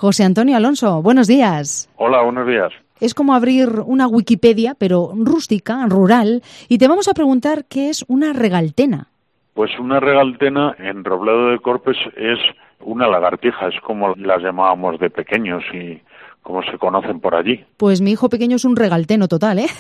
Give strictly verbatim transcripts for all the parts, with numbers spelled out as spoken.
José Antonio Alonso, buenos días. Hola, buenos días. Es como abrir una Wikipedia, pero rústica, rural, y te vamos a preguntar qué es una regaltena. Pues una regaltena en Robledo de Corpes es una lagartija, es como las llamábamos de pequeños y como se conocen por allí. Pues mi hijo pequeño es un regalteno total, ¿eh?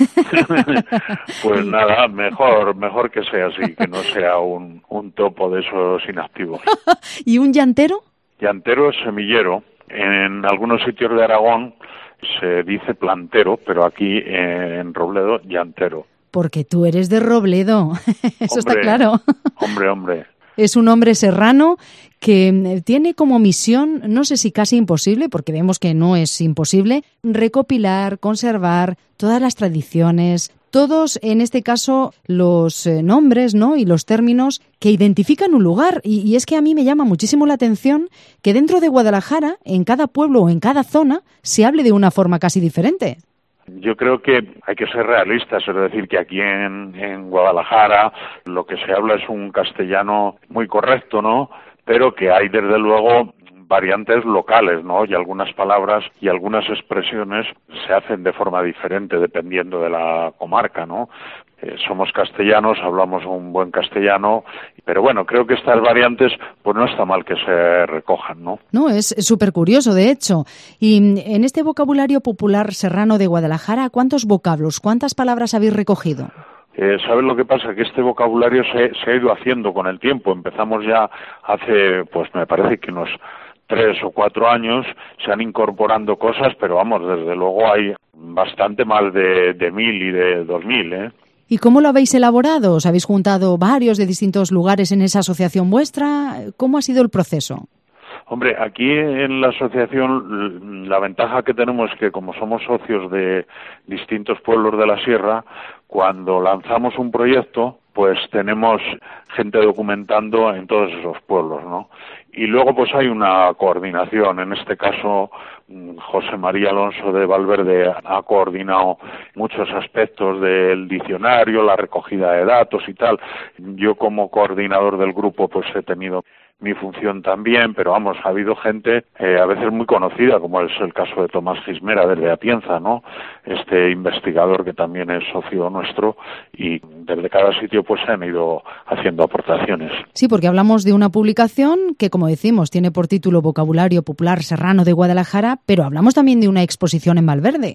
Pues nada, mejor mejor que sea así, que no sea un, un topo de esos inactivos. ¿Y un llantero? Llantero es semillero. En algunos sitios de Aragón se dice plantero, pero aquí en Robledo, llantero. Porque tú eres de Robledo, eso hombre, está claro. Hombre, hombre. Es un hombre serrano que tiene como misión, no sé si casi imposible, porque vemos que no es imposible, recopilar, conservar todas las tradiciones, todos, en este caso, los eh, nombres, ¿no?, y los términos que identifican un lugar. Y, y es que a mí me llama muchísimo la atención que dentro de Guadalajara, en cada pueblo o en cada zona, se hable de una forma casi diferente. Yo creo que hay que ser realistas, es decir, que aquí en, en Guadalajara lo que se habla es un castellano muy correcto, ¿no?, pero que hay desde luego variantes locales, ¿no?, y algunas palabras y algunas expresiones se hacen de forma diferente dependiendo de la comarca, ¿no? Eh, somos castellanos, hablamos un buen castellano, pero bueno, creo que estas variantes pues no está mal que se recojan, ¿no? No, es súper curioso, de hecho. Y en este vocabulario popular serrano de Guadalajara, ¿cuántos vocablos, cuántas palabras habéis recogido? Eh, ¿Sabes lo que pasa? Que este vocabulario se, se ha ido haciendo con el tiempo. Empezamos ya hace, pues me parece que unos tres o cuatro años, se han incorporando cosas, pero vamos, desde luego hay bastante más de, de mil y de dos mil, ¿eh? ¿Y cómo lo habéis elaborado? ¿Os habéis juntado varios de distintos lugares en esa asociación vuestra? ¿Cómo ha sido el proceso? Hombre, aquí en la asociación la ventaja que tenemos es que como somos socios de distintos pueblos de la sierra, cuando lanzamos un proyecto, pues tenemos gente documentando en todos esos pueblos, ¿no? Y luego pues hay una coordinación, en este caso José María Alonso de Valverde ha coordinado muchos aspectos del diccionario, la recogida de datos y tal. Yo como coordinador del grupo pues he tenido mi función también, pero vamos, ha habido gente eh, a veces muy conocida, como es el caso de Tomás Gismera desde Atienza, ¿no? Este investigador que también es socio nuestro, y desde cada sitio pues se han ido haciendo aportaciones. Sí, porque hablamos de una publicación que, como decimos, tiene por título Vocabulario Popular Serrano de Guadalajara, pero hablamos también de una exposición en Valverde.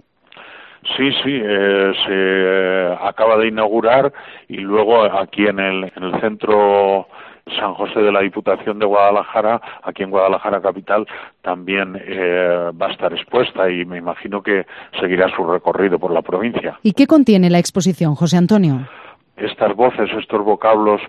Sí, sí, eh, se eh, acaba de inaugurar y luego aquí en el, en el centro San José de la Diputación de Guadalajara, aquí en Guadalajara capital, también eh, va a estar expuesta y me imagino que seguirá su recorrido por la provincia. ¿Y qué contiene la exposición, José Antonio? Estas voces, estos vocablos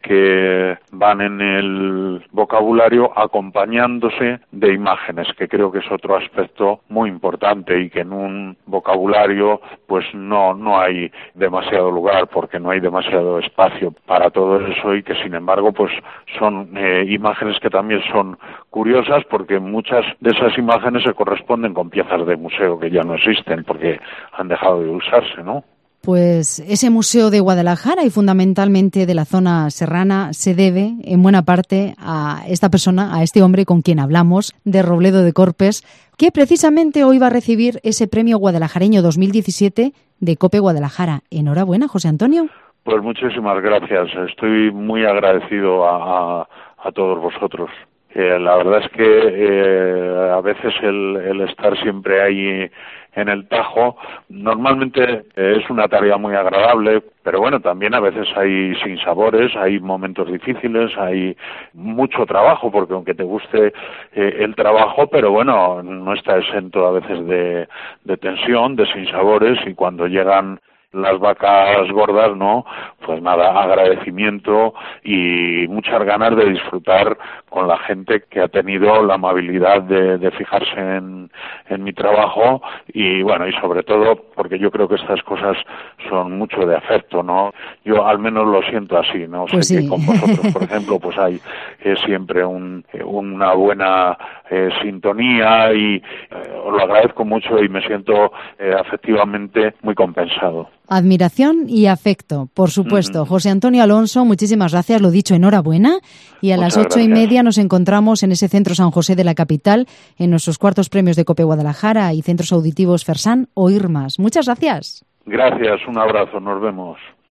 que van en el vocabulario acompañándose de imágenes, que creo que es otro aspecto muy importante y que en un vocabulario pues no no hay demasiado lugar porque no hay demasiado espacio para todo eso y que sin embargo pues son eh, imágenes que también son curiosas porque muchas de esas imágenes se corresponden con piezas de museo que ya no existen porque han dejado de usarse, ¿no? Pues ese museo de Guadalajara y fundamentalmente de la zona serrana se debe en buena parte a esta persona, a este hombre con quien hablamos, de Robledo de Corpes, que precisamente hoy va a recibir ese premio guadalajareño dos mil diecisiete de COPE Guadalajara. Enhorabuena, José Antonio. Pues muchísimas gracias. Estoy muy agradecido a, a, a todos vosotros. Eh, la verdad es que eh, a veces el, el estar siempre ahí en el Tajo, normalmente eh, es una tarea muy agradable, pero bueno, también a veces hay sinsabores, hay momentos difíciles, hay mucho trabajo, porque aunque te guste eh, el trabajo, pero bueno, no está exento a veces de, de tensión, de sinsabores, y cuando llegan las vacas gordas, ¿no? Pues nada, agradecimiento y muchas ganas de disfrutar con la gente que ha tenido la amabilidad de, de fijarse en, en mi trabajo y bueno, y sobre todo porque yo creo que estas cosas son mucho de afecto, ¿no? Yo al menos lo siento así, ¿no? Pues sé sí. que con vosotros, por ejemplo, pues hay eh, siempre un, una buena eh, sintonía y eh, os lo agradezco mucho y me siento eh, afectivamente muy compensado. Admiración y afecto, por supuesto. Mm. José Antonio Alonso, muchísimas gracias, lo dicho, enhorabuena. Y a Muchas las ocho gracias. y media nos encontramos en ese Centro San José de la capital, en nuestros cuartos premios de COPE Guadalajara y Centros Auditivos Fersan o IRMAS. Muchas gracias. Gracias, un abrazo, nos vemos.